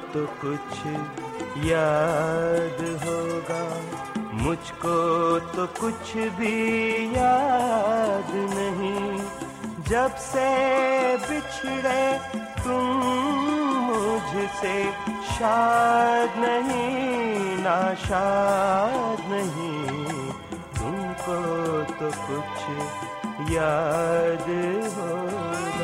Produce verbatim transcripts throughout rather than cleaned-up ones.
तो कुछ याद होगा, मुझको तो कुछ भी याद नहीं। जब से बिछड़े तुम मुझसे, शाद नहीं नाशाद नहीं, तुमको तो कुछ याद होगा।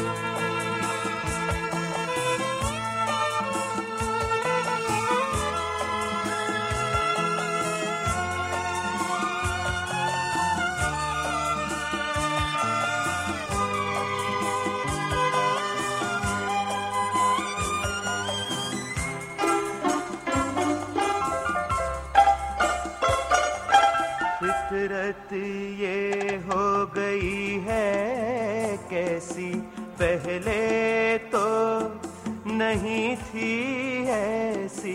फितरत ये हो गई है कैसी, पहले तो नहीं थी ऐसी।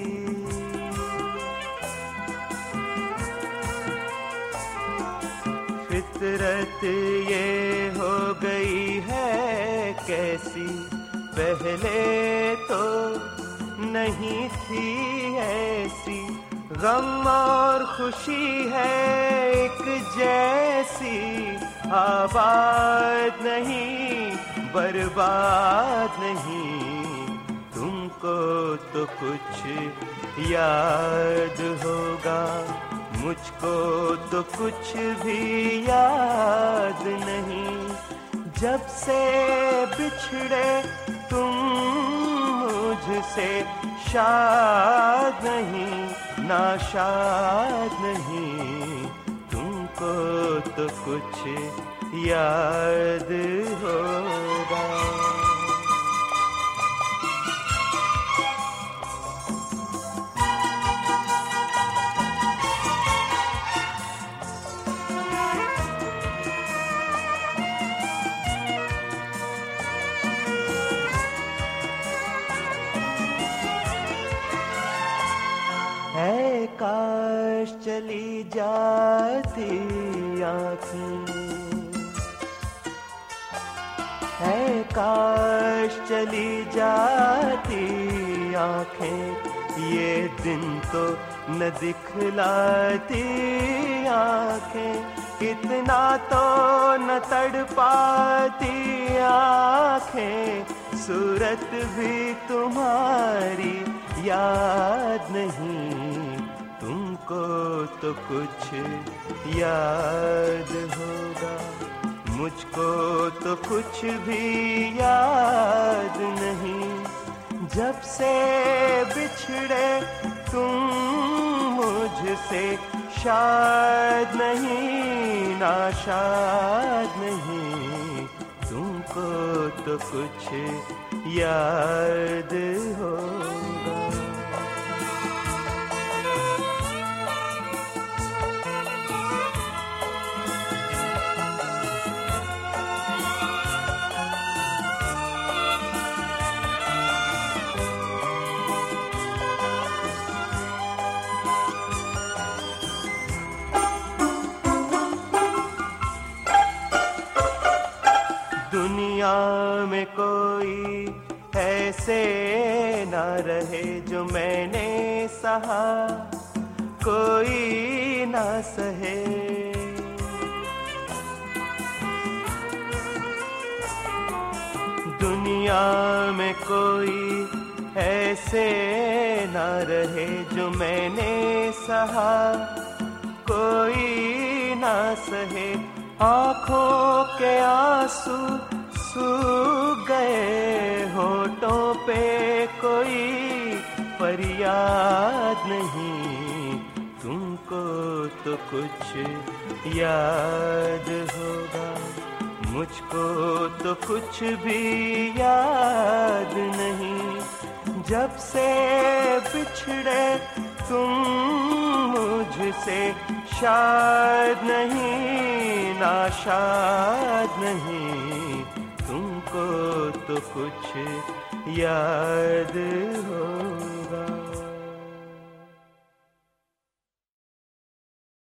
फितरत ये हो गई है कैसी, पहले तो नहीं थी ऐसी। गम और खुशी है एक जैसी, आबाद नहीं बर्बाद नहीं, तुमको तो कुछ याद होगा, मुझको तो कुछ भी याद नहीं। जब से बिछड़े तुम मुझसे, शाद नहीं नाशाद नहीं, तुमको तो कुछ याद होगा। है काश चली जाती आँखें, है काश चली जाती आँखें, ये दिन तो न दिखलाती आँखें। इतना तो न तड़पाती आँखें, सूरत भी तुम्हारी याद नहीं, तुमको तो कुछ याद होगा, मुझको तो कुछ भी याद नहीं। जब से बिछड़े तुम मुझसे, शाद नहीं नाशाद नहीं, तुमको तो कुछ याद होगा। दुनिया में कोई ऐसे ना रहे जो मैंने सहा, कोई ना सहे। दुनिया में कोई ऐसे ना रहे जो मैंने सहा, कोई ना सहे। आँखों के आंसू सूख गए, होठों पे कोई फरियाद नहीं, तुमको तो कुछ याद होगा, मुझको तो कुछ भी याद नहीं। जब से बिछड़े तुम मुझसे, शाद नहीं नाशाद नहीं, तुमको तो कुछ याद हो।